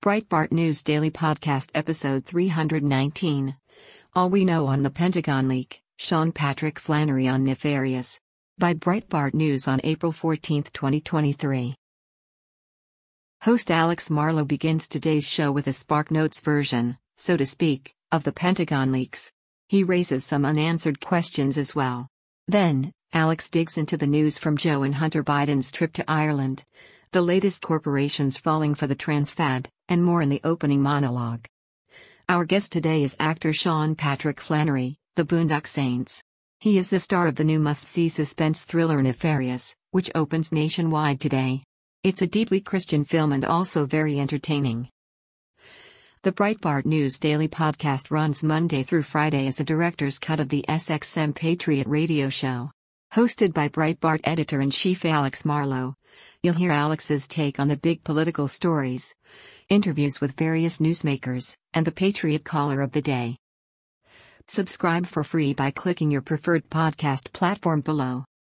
Breitbart News Daily Podcast Episode 319. All We Know on the Pentagon Leak, Sean Patrick Flannery on Nefarious. By Breitbart News on April 14, 2023. Host Alex Marlow begins today's show with a SparkNotes version, so to speak, of the Pentagon leaks. He raises some unanswered questions as well. Then, Alex digs into the news from Joe and Hunter Biden's trip to Ireland, the latest corporations falling for the trans fad, and more in the opening monologue. Our guest today is actor Sean Patrick Flannery, the Boondock Saints. He is the star of the new must-see suspense thriller Nefarious, which opens nationwide today. It's a deeply Christian film and also very entertaining. The Breitbart News Daily Podcast runs Monday through Friday as a director's cut of the SXM Patriot radio show. Hosted by Breitbart editor-in-chief Alex Marlow, you'll hear Alex's take on the big political stories, interviews with various newsmakers, and the Patriot Caller of the Day. Subscribe for free by clicking your preferred podcast platform below.